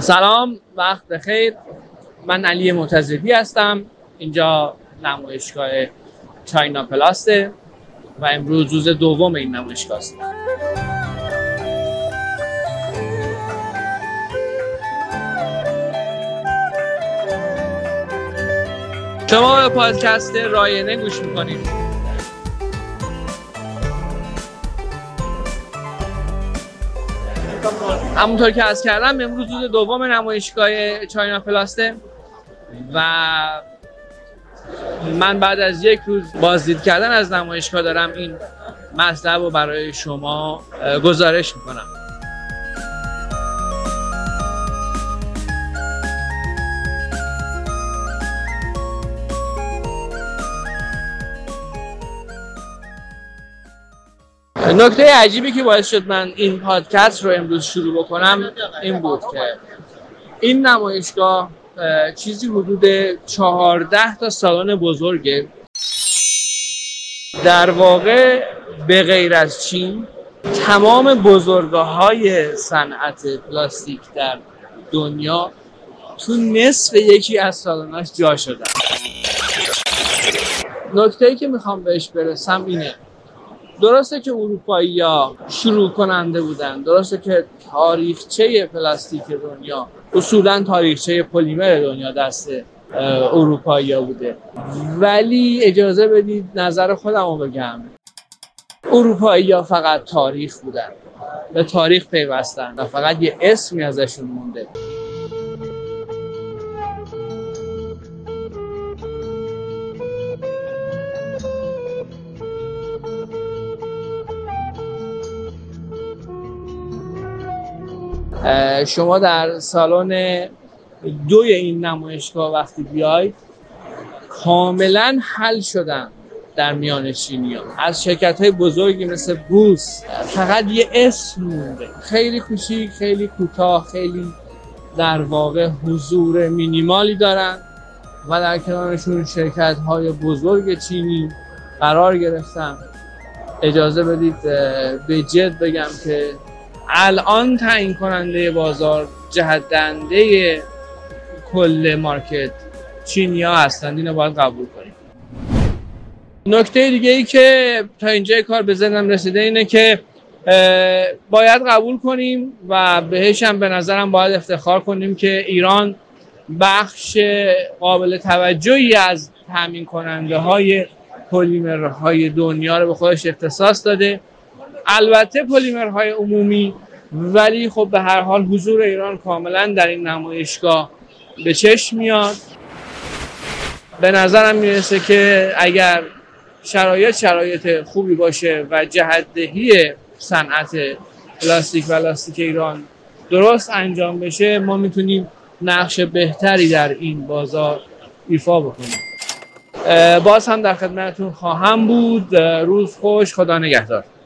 سلام، وقت بخیر. من علی معتزدی هستم. اینجا نمایشگاه چاینا پلاسته و امروز روز دوم این نمایشگاه است. شما به پادکست راینه گوش میکنید. همونطور که عرض کردم امروز روز دوم نمایشگاه چاینا پلاسته و من بعد از یک روز بازدید کردن از نمایشگاه دارم این مطلب رو برای شما گزارش میکنم. نکته عجیبی که باعث شد من این پادکست رو امروز شروع بکنم این بود که این نمایشگاه چیزی حدود 14 تا سالن بزرگه. در واقع به غیر از چین تمام بزرگاهای صنعت پلاستیک در دنیا تو نصف یکی از سالناش جا شدن. نکته‌ای که میخوام بهش برسم اینه: درسته که اروپایی‌ها شروع کننده بودن، درسته که تاریخچه پلاستیک دنیا اصولاً تاریخچه پلیمر دنیا دست اروپایی‌ها بوده، ولی اجازه بدید نظر خودم رو بگم. اروپایی‌ها فقط تاریخ بودن، به تاریخ پیوستن و فقط یه اسمی ازشون مونده. شما در سالن 2 این نمایشگاه وقتی بیاید کاملا حل شدن در میان چینی‌ها. از شرکت‌های بزرگی مثل بوس فقط یه اسم مونده، خیلی کوچیک، خیلی کوتاه، خیلی در واقع حضور مینیمالی دارن و در کنارشون شرکت‌های بزرگ چینی قرار گرفتن. اجازه بدید به جد بگم که الان تعیین کننده بازار، جهت دهنده کل مارکت چینی‌ها هستند. اینو باید قبول کنیم. نکته دیگه ای که تا اینجای کار به ذهنم رسیده اینه که باید قبول کنیم و بهش هم به نظرم باید افتخار کنیم که ایران بخش قابل توجهی از تامین کننده های پلیمرهای دنیا رو به خودش اختصاص داده. البته پلیمرهای عمومی، ولی خب به هر حال حضور ایران کاملا در این نمایشگاه به چشم میاد. به نظرم میرسه که اگر شرایط خوبی باشه و جهت‌دهی صنعت پلاستیک و لاستیک ایران درست انجام بشه، ما میتونیم نقش بهتری در این بازار ایفا بکنیم. باز هم در خدمتتون خواهم بود. روز خوش، خدا نگهدار.